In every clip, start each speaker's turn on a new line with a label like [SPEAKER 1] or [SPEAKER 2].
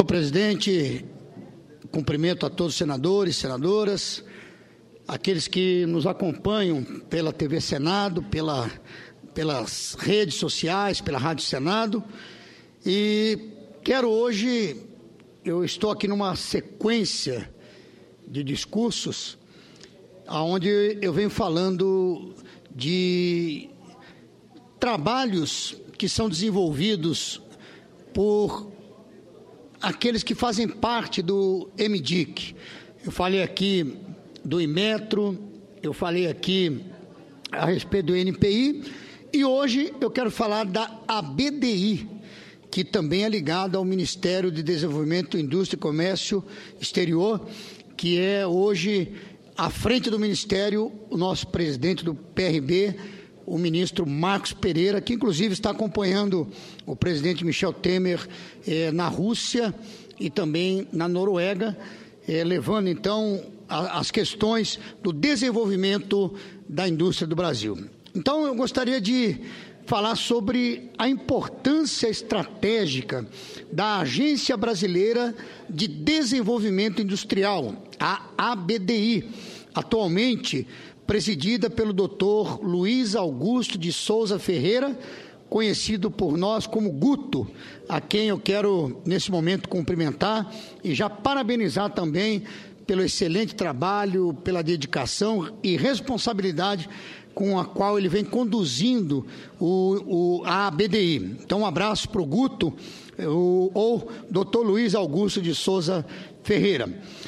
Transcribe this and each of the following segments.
[SPEAKER 1] presidente, cumprimento a todos os senadores e senadoras, aqueles que nos acompanham pela TV Senado, pelas redes sociais, pela Rádio Senado. E eu estou aqui numa sequência de discursos onde eu venho falando de trabalhos que são desenvolvidos por aqueles que fazem parte do MDIC. Eu falei aqui do Inmetro, eu falei aqui a respeito do NPI, e hoje eu quero falar da ABDI, que também é ligada ao Ministério de Desenvolvimento, Indústria e Comércio Exterior, que é hoje à frente do Ministério o nosso presidente do PRB, o ministro Marcos Pereira, que inclusive está acompanhando o presidente Michel Temer na Rússia e também na Noruega, levando então as questões do desenvolvimento da indústria do Brasil. Então eu gostaria de falar sobre a importância estratégica da Agência Brasileira de Desenvolvimento Industrial, a ABDI, atualmente presidida pelo Dr. Luiz Augusto de Souza Ferreira, conhecido por nós como Guto, a quem eu quero, nesse momento, cumprimentar e já parabenizar também pelo excelente trabalho, pela dedicação e responsabilidade com a qual ele vem conduzindo a ABDI. Então, um abraço para o Guto, ou Dr. Luiz Augusto de Souza Ferreira.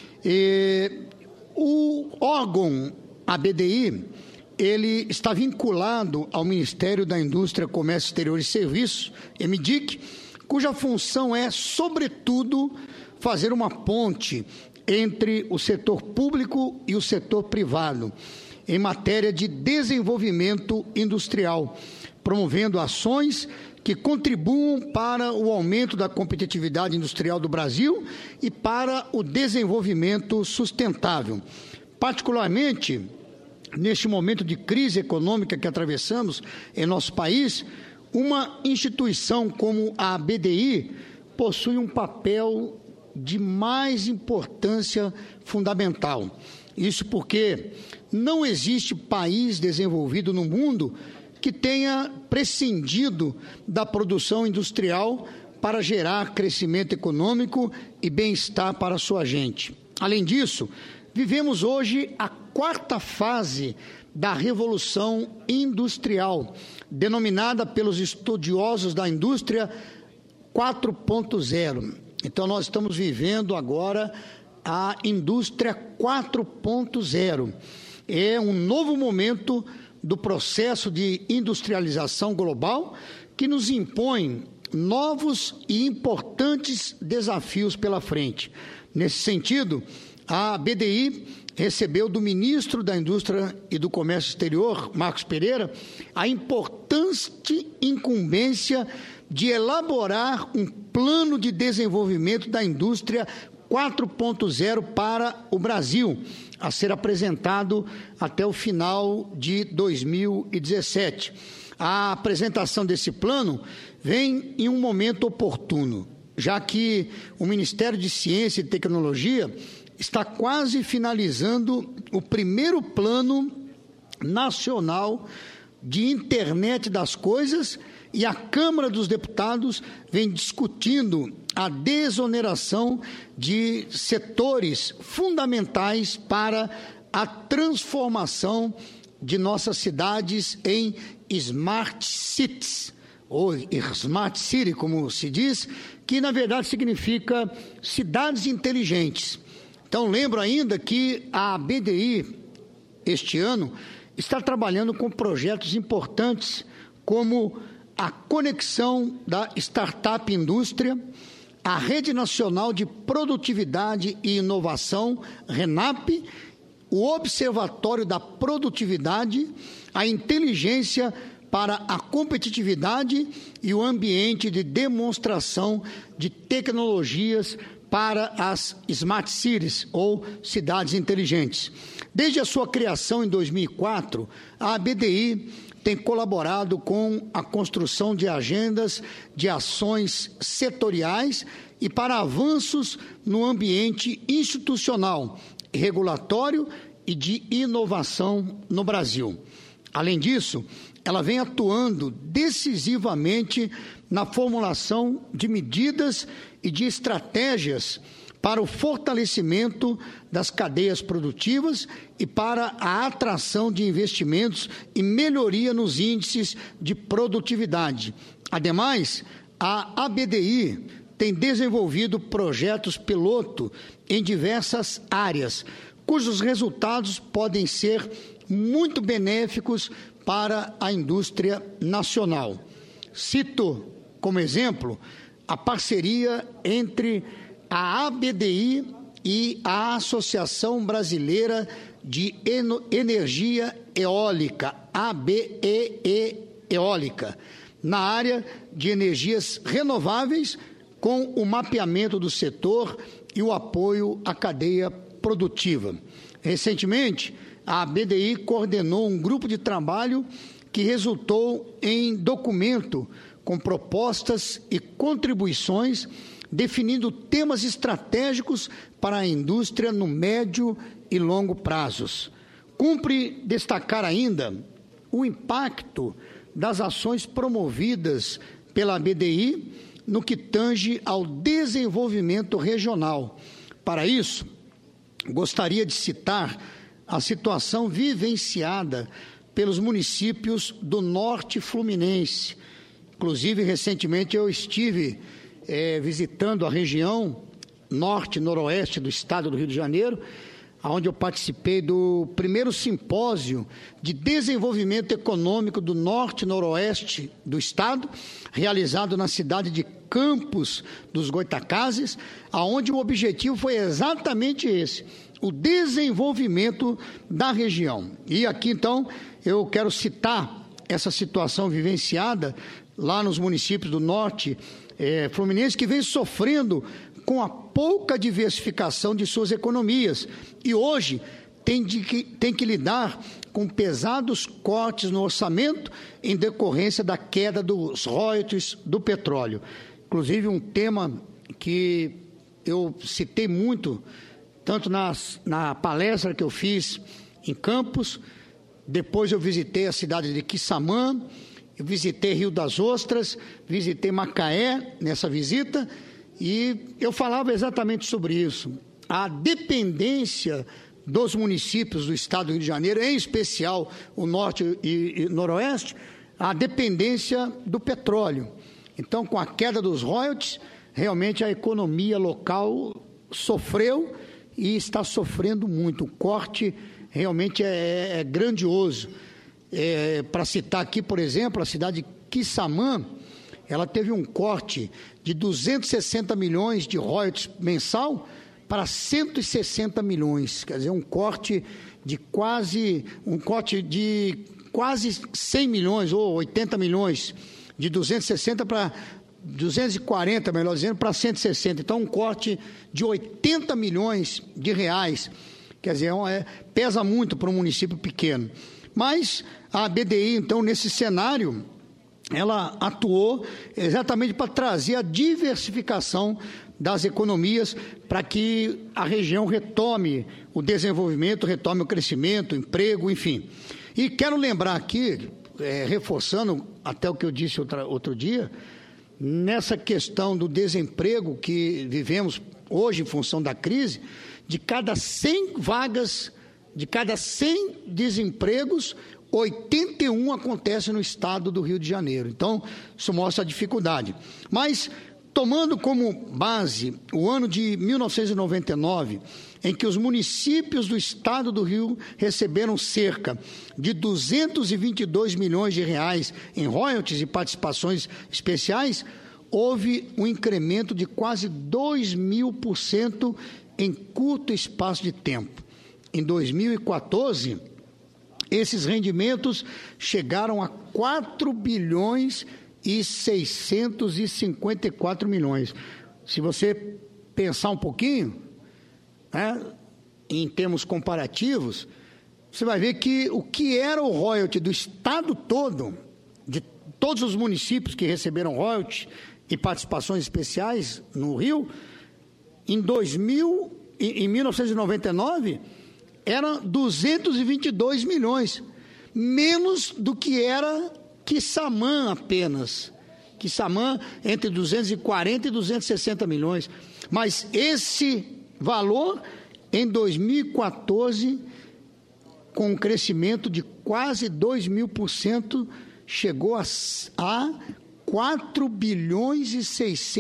[SPEAKER 1] O órgão ABDI, ele está vinculado ao Ministério da Indústria, Comércio Exterior e Serviços, MDIC, cuja função é, sobretudo, fazer uma ponte entre o setor público e o setor privado, em matéria de desenvolvimento industrial, promovendo ações que contribuam para o aumento da competitividade industrial do Brasil e para o desenvolvimento sustentável. Particularmente, neste momento de crise econômica que atravessamos em nosso país, uma instituição como a ABDI possui um papel de mais importância fundamental. Isso porque não existe país desenvolvido no mundo que tenha prescindido da produção industrial para gerar crescimento econômico e bem-estar para a sua gente. Além disso, vivemos hoje a quarta fase da Revolução Industrial, denominada pelos estudiosos da indústria 4.0. Então, nós estamos vivendo agora a indústria 4.0. É um novo momento do processo de industrialização global que nos impõe novos e importantes desafios pela frente. Nesse sentido, a ABDI recebeu do ministro da Indústria e do Comércio Exterior, Marcos Pereira, a importante incumbência de elaborar um plano de desenvolvimento da indústria 4.0 para o Brasil, a ser apresentado até o final de 2017. A apresentação desse plano vem em um momento oportuno, já que o Ministério de Ciência e Tecnologia está quase finalizando o primeiro plano nacional de internet das coisas e a Câmara dos Deputados vem discutindo a desoneração de setores fundamentais para a transformação de nossas cidades em Smart Cities, ou Smart City, como se diz, que na verdade significa cidades inteligentes. Então, lembro ainda que a ABDI, este ano, está trabalhando com projetos importantes, como a conexão da Startup Indústria, a Rede Nacional de Produtividade e Inovação, RENAP, o Observatório da Produtividade, a Inteligência para a Competitividade e o Ambiente de Demonstração de Tecnologias para as Smart Cities, ou cidades inteligentes. Desde a sua criação em 2004, a ABDI tem colaborado com a construção de agendas de ações setoriais e para avanços no ambiente institucional, regulatório e de inovação no Brasil. Além disso, ela vem atuando decisivamente na formulação de medidas e de estratégias para o fortalecimento das cadeias produtivas e para a atração de investimentos e melhoria nos índices de produtividade. Ademais, a ABDI tem desenvolvido projetos piloto em diversas áreas, cujos resultados podem ser muito benéficos para a indústria nacional. Cito como exemplo a parceria entre a ABDI e a Associação Brasileira de Energia Eólica, ABEE Eólica, na área de energias renováveis, com o mapeamento do setor e o apoio à cadeia produtiva. Recentemente, a ABDI coordenou um grupo de trabalho que resultou em documento com propostas e contribuições definindo temas estratégicos para a indústria no médio e longo prazos. Cumpre destacar ainda o impacto das ações promovidas pela ABDI no que tange ao desenvolvimento regional. Para isso, gostaria de citar a situação vivenciada pelos municípios do Norte Fluminense. Inclusive, recentemente eu estive visitando a região norte-noroeste do estado do Rio de Janeiro, onde eu participei do primeiro simpósio de desenvolvimento econômico do norte-noroeste do estado, realizado na cidade de Campos dos Goytacazes, onde o objetivo foi exatamente esse, o desenvolvimento da região. E aqui, então, eu quero citar essa situação vivenciada lá nos municípios do norte Fluminense, que vem sofrendo com a pouca diversificação de suas economias e hoje tem que lidar com pesados cortes no orçamento em decorrência da queda dos royalties do petróleo. Inclusive, um tema que eu citei muito, tanto na palestra que eu fiz em Campos, depois eu visitei a cidade de Quissamã, eu visitei Rio das Ostras, visitei Macaé nessa visita, e eu falava exatamente sobre isso. A dependência dos municípios do estado do Rio de Janeiro, em especial o norte e noroeste, a dependência do petróleo. Então, com a queda dos royalties, realmente a economia local sofreu e está sofrendo muito. O corte realmente é grandioso. Para citar aqui, por exemplo, a cidade de Quissamã, ela teve um corte de 260 milhões de royalties mensal para 160 milhões, quer dizer, um corte de quase 100 milhões ou 80 milhões, de 260 para 240, melhor dizendo, para 160. Então, um corte de 80 milhões de reais, quer dizer, pesa muito para um município pequeno. Mas a ABDI, então, nesse cenário, ela atuou exatamente para trazer a diversificação das economias para que a região retome o desenvolvimento, retome o crescimento, o emprego, enfim. E quero lembrar aqui, reforçando até o que eu disse outro dia, nessa questão do desemprego que vivemos hoje em função da crise, de cada 100 vagas, de cada 100 desempregos, 81 acontecem no estado do Rio de Janeiro. Então, isso mostra a dificuldade. Mas, tomando como base o ano de 1999, em que os municípios do estado do Rio receberam cerca de 222 milhões de reais em royalties e participações especiais, houve um incremento de quase 2.000% em curto espaço de tempo. Em 2014, esses rendimentos chegaram a 4 bilhões e 654 milhões. Se você pensar um pouquinho, em termos comparativos, você vai ver que o que era o royalty do estado todo, de todos os municípios que receberam royalty e participações especiais no Rio, em 1999, era 222 milhões, menos do que era Quissamã apenas. Quissamã entre 240 e 260 milhões. Mas esse valor, em 2014, com um crescimento de quase 2.000%, chegou a 4 bilhões e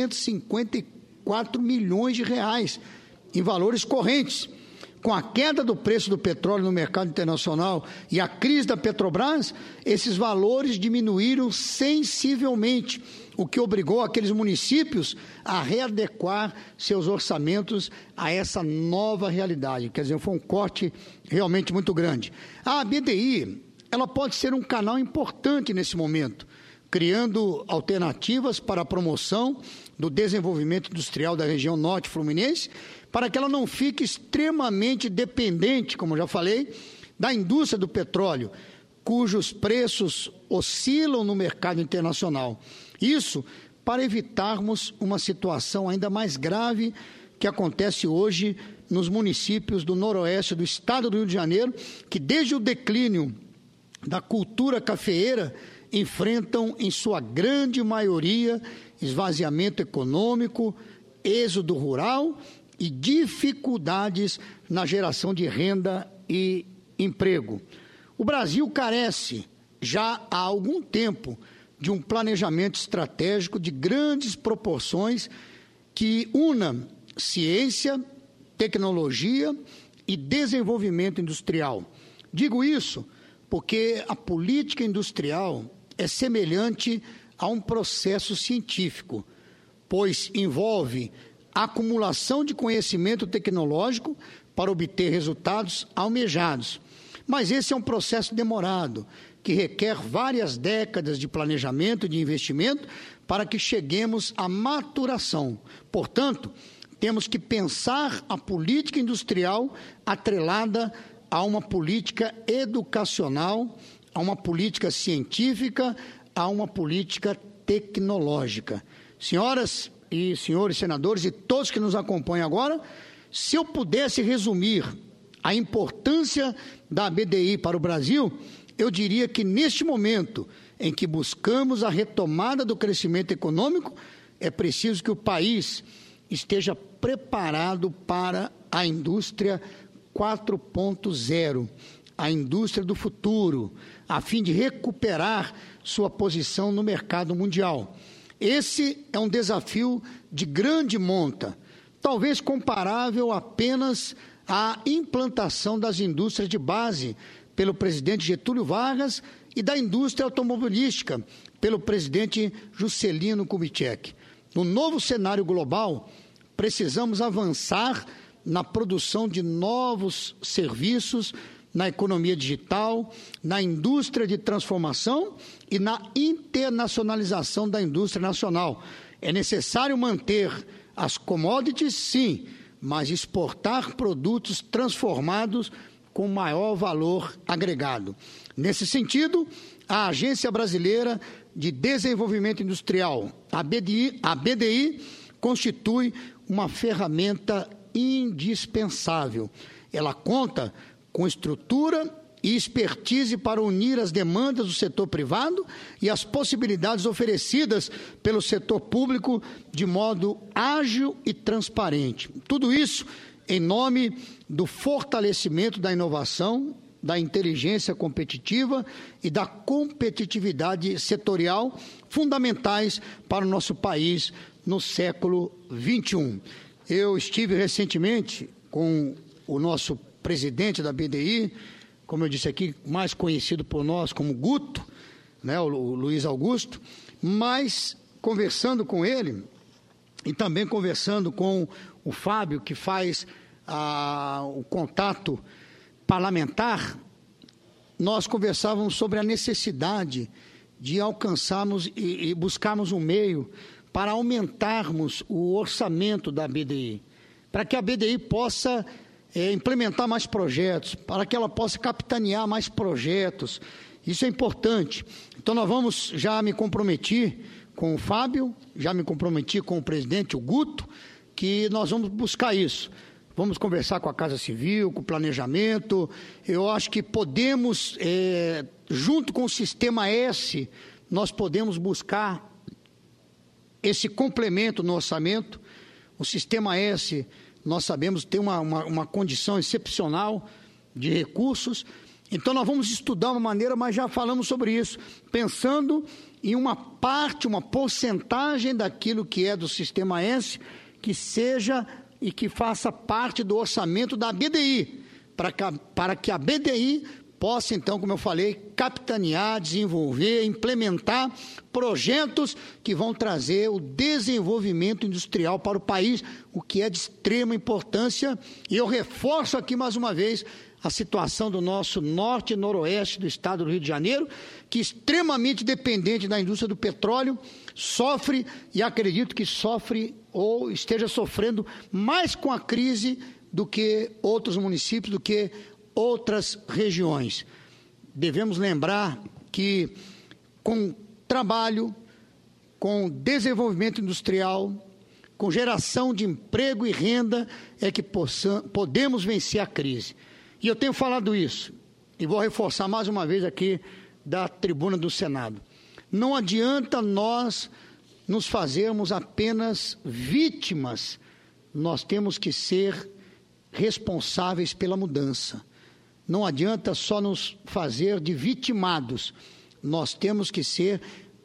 [SPEAKER 1] 654 milhões de reais em valores correntes. Com a queda do preço do petróleo no mercado internacional e a crise da Petrobras, esses valores diminuíram sensivelmente, o que obrigou aqueles municípios a readequar seus orçamentos a essa nova realidade. Quer dizer, foi um corte realmente muito grande. A BDI, ela pode ser um canal importante nesse momento, criando alternativas para a promoção do desenvolvimento industrial da região norte fluminense, para que ela não fique extremamente dependente, como já falei, da indústria do petróleo, cujos preços oscilam no mercado internacional. Isso para evitarmos uma situação ainda mais grave que acontece hoje nos municípios do noroeste do estado do Rio de Janeiro, que desde o declínio da cultura cafeeira enfrentam, em sua grande maioria, esvaziamento econômico, êxodo rural e dificuldades na geração de renda e emprego. O Brasil carece, já há algum tempo, de um planejamento estratégico de grandes proporções que una ciência, tecnologia e desenvolvimento industrial. Digo isso porque a política industrial é semelhante a um processo científico, pois envolve a acumulação de conhecimento tecnológico para obter resultados almejados. Mas esse é um processo demorado, que requer várias décadas de planejamento e de investimento para que cheguemos à maturação. Portanto, temos que pensar a política industrial atrelada a uma política educacional, a uma política científica, a uma política tecnológica. Senhoras e senhores senadores e todos que nos acompanham agora, se eu pudesse resumir a importância da BDI para o Brasil, eu diria que neste momento em que buscamos a retomada do crescimento econômico, é preciso que o país esteja preparado para a indústria 4.0, a indústria do futuro, a fim de recuperar sua posição no mercado mundial. Esse é um desafio de grande monta, talvez comparável apenas à implantação das indústrias de base pelo presidente Getúlio Vargas e da indústria automobilística pelo presidente Juscelino Kubitschek. No novo cenário global, precisamos avançar na produção de novos serviços, na economia digital, na indústria de transformação e na internacionalização da indústria nacional. É necessário manter as commodities, sim, mas exportar produtos transformados com maior valor agregado. Nesse sentido, a Agência Brasileira de Desenvolvimento Industrial, a BDI, constitui uma ferramenta indispensável. Ela conta com estrutura e expertise para unir as demandas do setor privado e as possibilidades oferecidas pelo setor público de modo ágil e transparente. Tudo isso em nome do fortalecimento da inovação, da inteligência competitiva e da competitividade setorial, fundamentais para o nosso país no século XXI. Eu estive recentemente com o nosso presidente da BDI, como eu disse aqui, mais conhecido por nós como Guto, né, o Luiz Augusto, mas conversando com ele e também conversando com o Fábio, que faz o contato parlamentar, nós conversávamos sobre a necessidade de alcançarmos e buscarmos um meio para aumentarmos o orçamento da BDI, para que a BDI possa implementar mais projetos, para que ela possa capitanear mais projetos. Isso é importante. Então, nós vamos, já me comprometi com o Fábio, já me comprometi com o presidente, o Guto, que nós vamos buscar isso. Vamos conversar com a Casa Civil, com o planejamento. Eu acho que podemos, junto com o Sistema S, nós podemos buscar esse complemento no orçamento. O Sistema S, nós sabemos, tem uma condição excepcional de recursos. Então, nós vamos estudar uma maneira, mas já falamos sobre isso, pensando em uma parte, uma porcentagem daquilo que é do Sistema S, que seja e que faça parte do orçamento da BDI, para que a BDI possa, então, como eu falei, capitanear, desenvolver, implementar projetos que vão trazer o desenvolvimento industrial para o país, o que é de extrema importância. E eu reforço aqui mais uma vez a situação do nosso norte e noroeste do estado do Rio de Janeiro, que é extremamente dependente da indústria do petróleo, sofre, e acredito que sofre ou esteja sofrendo mais com a crise do que outros municípios, do que outras regiões. Devemos lembrar que com trabalho, com desenvolvimento industrial, com geração de emprego e renda, é que podemos vencer a crise. E eu tenho falado isso, e vou reforçar mais uma vez aqui da tribuna do Senado. Não adianta nós nos fazermos apenas vítimas, nós temos que ser responsáveis pela mudança. Não adianta só nos fazer de vitimados, nós temos que ser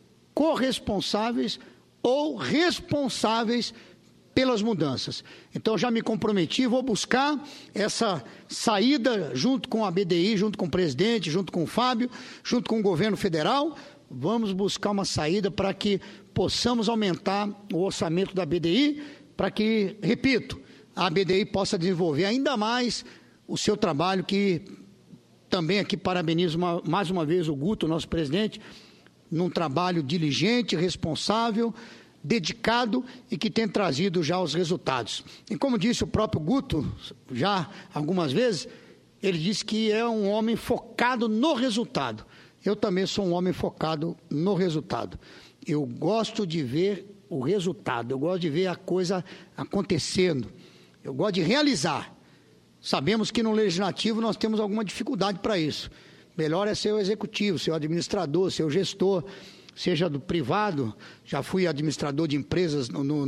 [SPEAKER 1] corresponsáveis ou responsáveis pelas mudanças. Então, já me comprometi, vou buscar essa saída junto com a BDI, junto com o presidente, junto com o Fábio, junto com o governo federal. Vamos buscar uma saída para que possamos aumentar o orçamento da BDI, para que, repito, a BDI possa desenvolver ainda mais o seu trabalho, que também aqui parabenizo mais uma vez o Guto, nosso presidente, num trabalho diligente, responsável, dedicado e que tem trazido já os resultados. E como disse o próprio Guto, já algumas vezes, ele disse que é um homem focado no resultado. Eu também sou um homem focado no resultado. Eu gosto de ver o resultado, eu gosto de ver a coisa acontecendo, eu gosto de realizar. Sabemos que no Legislativo nós temos alguma dificuldade para isso. Melhor é ser o executivo, ser o administrador, ser o gestor, seja do privado. Já fui administrador de empresas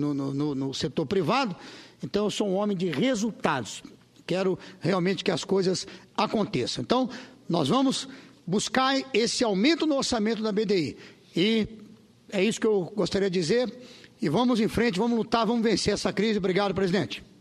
[SPEAKER 1] no setor privado, então eu sou um homem de resultados. Quero realmente que as coisas aconteçam. Então, nós vamos buscar esse aumento no orçamento da BDI. E é isso que eu gostaria de dizer. E vamos em frente, vamos lutar, vamos vencer essa crise. Obrigado, presidente.